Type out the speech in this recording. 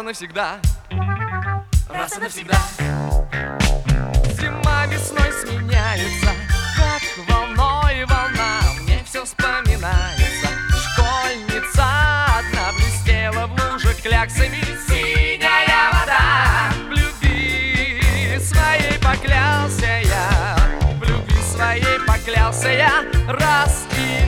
навсегда, раз и навсегда. Зима весной сменяется, как волной волна. Мне все вспоминается. Школьница одна блестела в луже кляксами. Синяя вода. В любви своей поклялся я, в любви своей поклялся я раз и